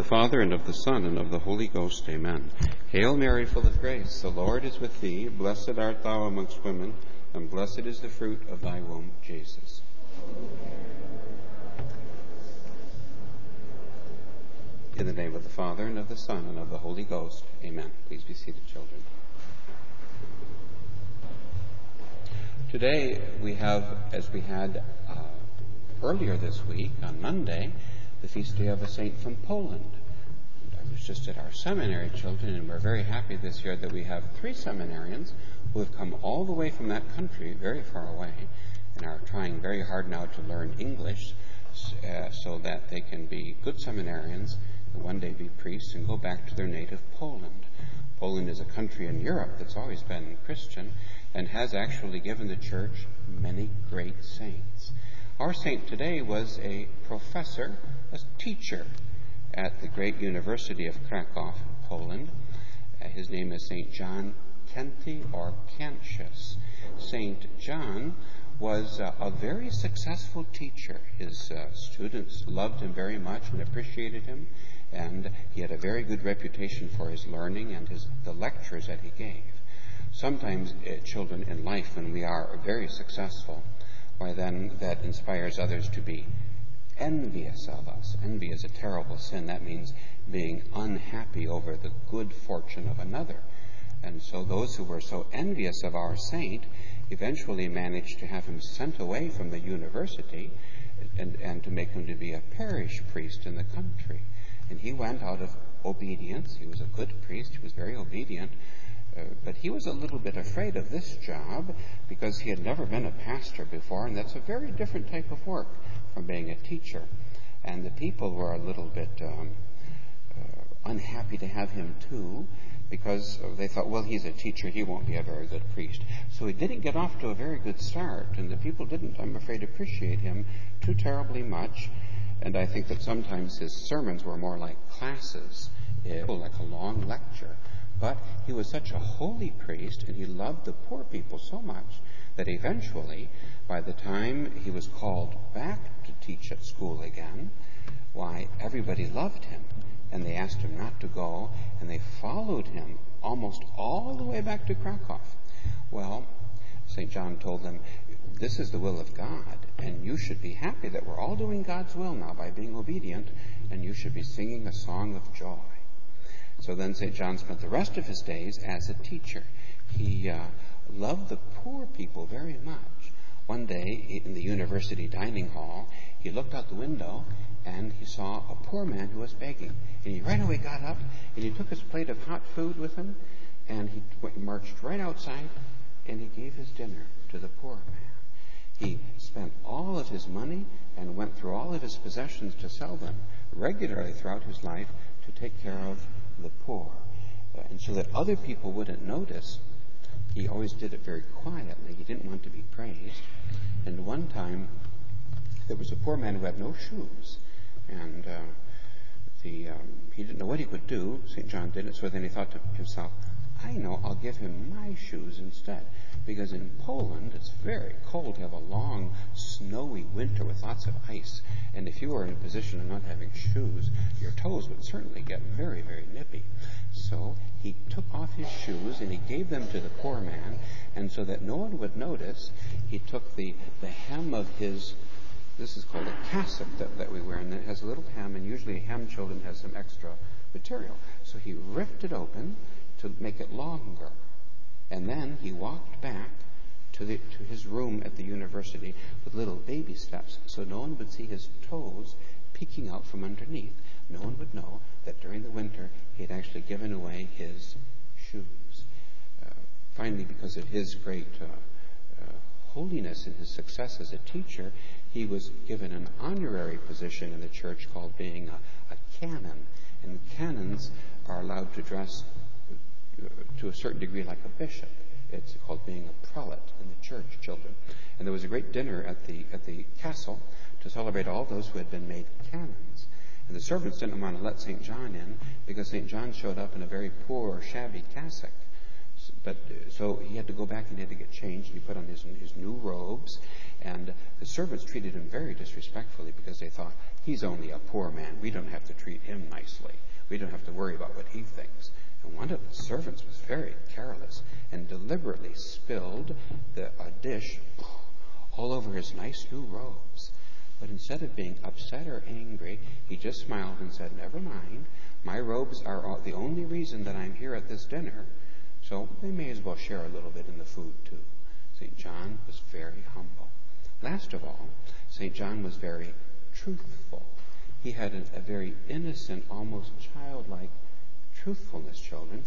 Father, and of the Son, and of the Holy Ghost. Amen. Hail Mary, full of grace, the Lord is with thee. Blessed art thou amongst women, and blessed is the fruit of thy womb, Jesus. In the name of the Father, and of the Son, and of the Holy Ghost. Amen. Please be seated, children. Today we have, as we had earlier this week, on Monday, the feast day of a saint from Poland. And I was just at our seminary, children, and we're very happy this year that we have 3 seminarians who have come all the way from that country, very far away, and are trying very hard now to learn English so that they can be good seminarians and one day be priests and go back to their native Poland. Poland is a country in Europe that's always been Christian and has actually given the church many great saints. Our saint today was a professor, a teacher at the great University of Krakow, Poland. His name is St. John Kenty or Cantius. St. John was a very successful teacher. His students loved him very much and appreciated him, and he had a very good reputation for his learning and the lectures that he gave. Sometimes, children, in life, when we are very successful, why then that inspires others to be envious of us. Envy is a terrible sin. That means being unhappy over the good fortune of another. And so those who were so envious of our saint eventually managed to have him sent away from the university and to make him to be a parish priest in the country. And he went out of obedience. He was a good priest. He was very obedient. But he was a little bit afraid of this job because he had never been a pastor before, and that's a very different type of work from being a teacher. And the people were a little bit unhappy to have him too, because they thought, well, he's a teacher, he won't be a very good priest. So he didn't get off to a very good start, and the people didn't, I'm afraid, appreciate him too terribly much. And I think that sometimes his sermons were more like classes, like a long lecture. But he was such a holy priest, and he loved the poor people so much that eventually, by the time he was called back to teach at school again, why, everybody loved him, and they asked him not to go, and they followed him almost all the way back to Krakow. Well, St. John told them, this is the will of God, and you should be happy that we're all doing God's will now by being obedient, and you should be singing a song of joy. So then St. John spent the rest of his days as a teacher. He loved the poor people very much. One day in the university dining hall, he looked out the window and he saw a poor man who was begging. And he right away got up and he took his plate of hot food with him and he marched right outside and he gave his dinner to the poor man. He spent all of his money and went through all of his possessions to sell them regularly throughout his life to take care of the poor. And so that other people wouldn't notice, he always did it very quietly. He didn't want to be praised. And one time, there was a poor man who had no shoes. And he didn't know what he would do. St. John didn't. So then he thought to himself, I know, I'll give him my shoes instead. Because in Poland, it's very cold to have a long, snowy winter with lots of ice. And if you were in a position of not having shoes, your toes would certainly get very, very nippy. So he took off his shoes and he gave them to the poor man. And so that no one would notice, he took the hem of his, this is called a cassock that we wear, and it has a little hem, and usually a hem, children, has some extra material. So he ripped it open to make it longer. And then he walked back to his room at the university with little baby steps, so no one would see his toes peeking out from underneath. No one would know that during the winter he had actually given away his shoes. Finally, because of his great holiness and his success as a teacher, he was given an honorary position in the church called being a canon. And canons are allowed to dress to a certain degree like a bishop. It's called being a prelate in the church, children. And there was a great dinner at the castle to celebrate all those who had been made canons. And the servants didn't want to let St. John in because St. John showed up in a very poor, shabby cassock. But so he had to go back and he had to get changed. And he put on his new robes. And the servants treated him very disrespectfully because they thought, he's only a poor man. We don't have to treat him nicely. We don't have to worry about what he thinks. And one of the servants was very careless and deliberately spilled a dish all over his nice new robes. But instead of being upset or angry, he just smiled and said, never mind. My robes are the only reason that I'm here at this dinner. So they may as well share a little bit in the food too. St. John was very humble. Last of all, St. John was very truthful. He had a very innocent, almost childlike truthfulness, children.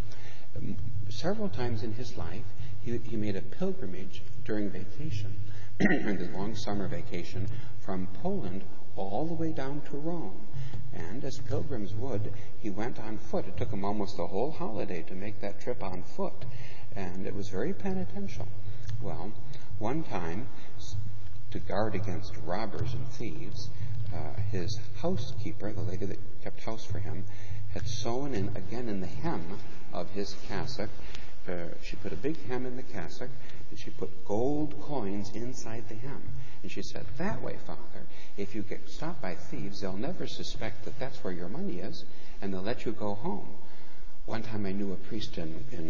Several times in his life, he made a pilgrimage during vacation, during the long summer vacation, from Poland all the way down to Rome. And as pilgrims would, he went on foot. It took him almost the whole holiday to make that trip on foot. And it was very penitential. Well, one time, to guard against robbers and thieves, his housekeeper, the lady that kept house for him, had sewn in the hem of his cassock. She put a big hem in the cassock, and she put gold coins inside the hem. And she said, that way, Father, if you get stopped by thieves, they'll never suspect that that's where your money is, and they'll let you go home. One time I knew a priest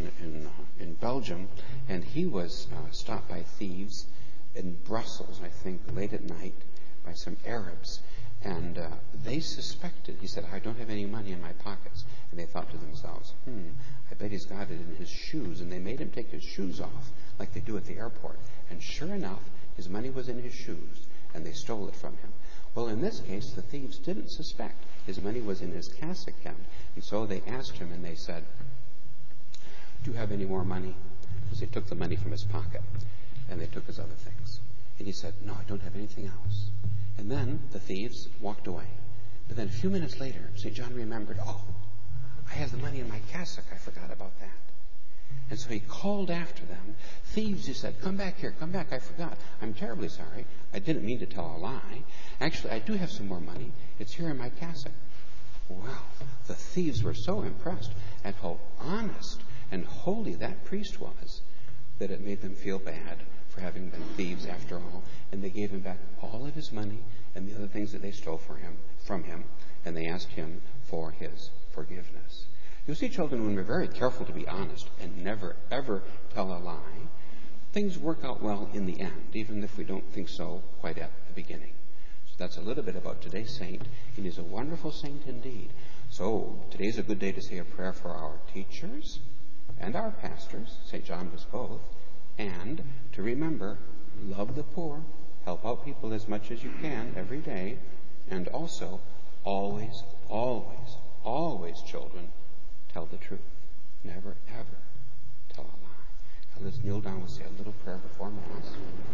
in Belgium, and he was stopped by thieves in Brussels, I think, late at night, by some Arabs. And they suspected, he said, I don't have any money in my pockets. And they thought to themselves, I bet he's got it in his shoes. And they made him take his shoes off, like they do at the airport. And sure enough, his money was in his shoes, and they stole it from him. Well, in this case, the thieves didn't suspect. His money was in his cassock hem. And so they asked him, and they said, do you have any more money? Because they took the money from his pocket, and they took his other things. And he said, no, I don't have anything else. And then the thieves walked away. But then a few minutes later, St. John remembered, I have the money in my cassock. I forgot about that. And so he called after them. Thieves, he said, come back here, come back, I forgot. I'm terribly sorry. I didn't mean to tell a lie. Actually, I do have some more money. It's here in my cassock. Well, the thieves were so impressed at how honest and holy that priest was that it made them feel bad for having been thieves after all. And they gave him back all of his money and the other things that they stole from him, and they asked him for his forgiveness. You see, children, when we're very careful to be honest and never, ever tell a lie, things work out well in the end, even if we don't think so quite at the beginning. So that's a little bit about today's saint. He is a wonderful saint indeed. So today's a good day to say a prayer for our teachers and our pastors. St. John was both. And to remember, love the poor, help out people as much as you can every day, and also always, always, always, children, tell the truth. Never, ever tell a lie. Now let's kneel down and say a little prayer before Mass.